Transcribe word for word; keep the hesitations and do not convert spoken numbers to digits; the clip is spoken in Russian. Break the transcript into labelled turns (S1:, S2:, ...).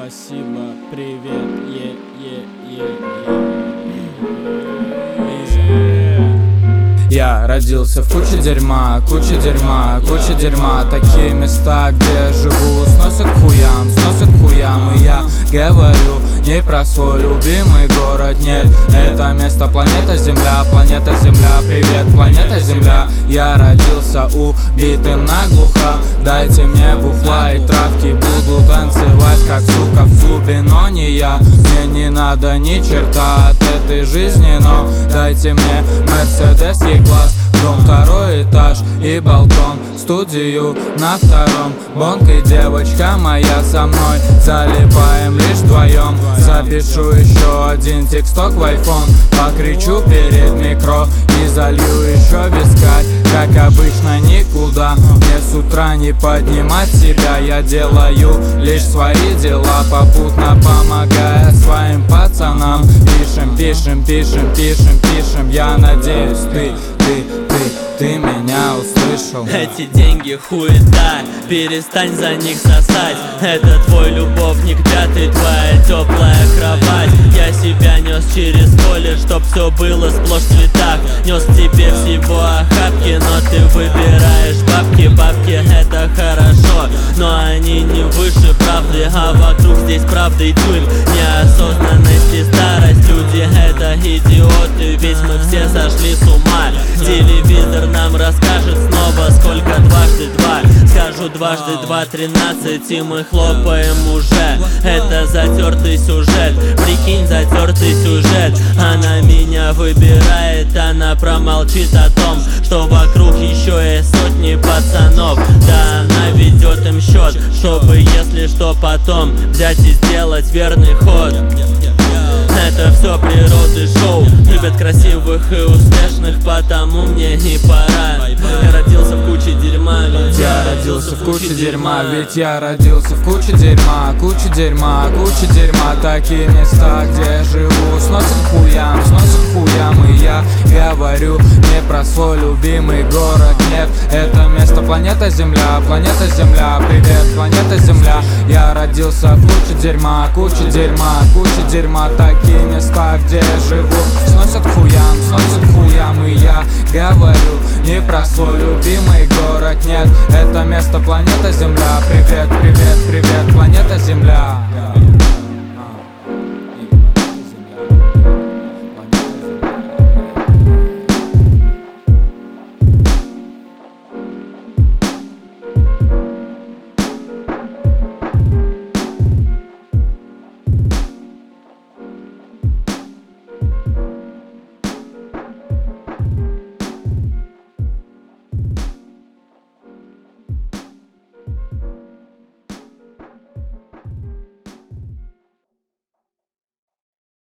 S1: спасибо, привет, е е е Я родился в куче дерьма, куча дерьма, куча дерьма. Такие места, где живу, сносят хуям, сносят хуям. И я говорю не про свой любимый город, нет. Это место планета Земля, планета Земля, привет, планета Земля. Я родился убитым наглухо. Дайте мне бухла и травки, буду танцевать как сука в клубе, но не я. Мне не надо ни черта от этой жизни, но дайте мне Мерседес Е-класс, дом второй этаж и балкон, студию на втором. Бонка и девочка моя со мной, залипаем лишь вдвоем. Запишу еще один тиксток в айфон, покричу перед микро и залью еще вискарь. Как обычно никуда мне с утра не поднимать себя. Я делаю лишь свои дела, попутно помогая своим пацанам. Пишем, пишем, пишем, пишем, пишем. Я надеюсь, ты, ты, ты, ты меня услышал.
S2: Эти деньги хуета, перестань за них сосать. Это твой любовник пятый, твоя теплая кровать. Я себя нес через поле, чтоб все было сплошь в цветах. Нес тебе всего охапки, но ты выбираешь бабки. Бабки это хорошо, но они не выше правды. А вокруг здесь правда и тюрьм, неосознанность и старость. Люди это идиоты, ведь мы все сошли с ума. Телевизор нам расскажет снова, сколько дважды два. Скажу дважды два тринадцать, и мы хлопаем уже. Это затертый сюжет, прикинь, затертый сюжет. Она меня выбирает, она промолчит о том, что вокруг еще есть сотни пацанов. Да, она ведет им счет, чтобы, если что, потом взять и сделать верный ход. Это все природы шоу, любят красивых и успешных, потому мне не пора. Я родился в куче дерьма, ведь
S1: Я родился в куче дерьма, ведь я родился в куче дерьма, куча дерьма, куча дерьма. Такие места, где я живу, сносят хуям, сносят хуям. И я говорю не про свой любимый город, нет. Это место планета Земля, планета Земля, привет, планета Земля. Я родился в куче дерьма, куча дерьма, куча дерьма. Такие места, где я живу, сносят хуям, сносят хуям. И я говорю не про свой любимый город, нет. Это место планета Земля, привет, привет, привет, планета Земля.